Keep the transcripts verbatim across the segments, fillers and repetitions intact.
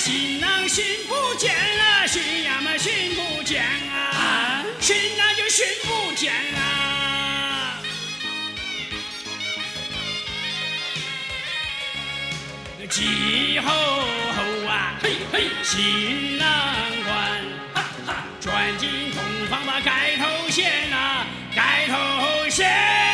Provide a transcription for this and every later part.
新郎寻不见啊，新娘们寻不见啊，寻那就寻不见啊。继后后啊，嘿嘿，新郎官，哈哈，转进洞房把盖头掀啊，盖头掀。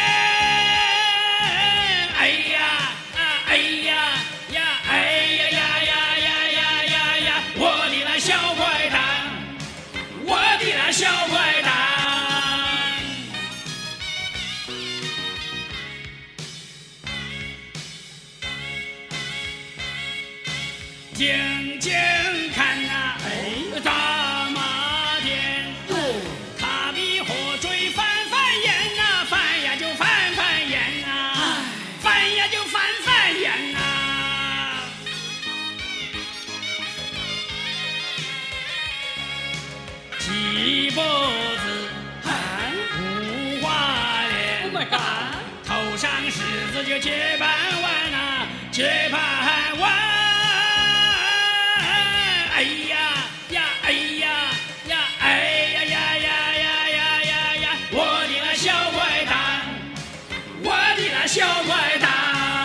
哎呀啊，哎呀呀，哎呀呀呀呀呀呀呀！我的那小坏蛋，我的那小坏蛋。静静看呐、哎，大马店，他比火追翻翻眼呐、翻呀就翻翻眼呐、翻呀就翻翻眼呐、鸡脖子，五花脸 ，Oh my God， 头上虱子就结盘弯呐、结盘弯。哎呀呀，哎呀呀，哎呀呀呀呀呀呀呀！我的那小坏蛋，我的那小坏蛋。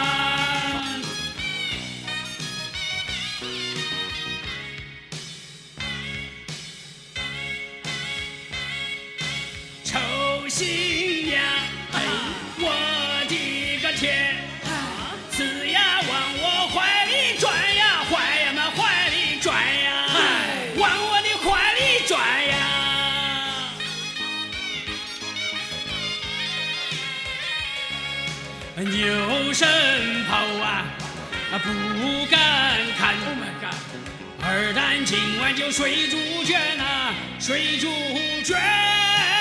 臭新娘，哎，我的个天，呲呀往我怀里转呀，坏呀嘛怀里转呀，往我的怀里转呀。牛神炮啊，不敢看。Oh my God！ 二蛋今晚就睡猪圈啊，睡猪圈。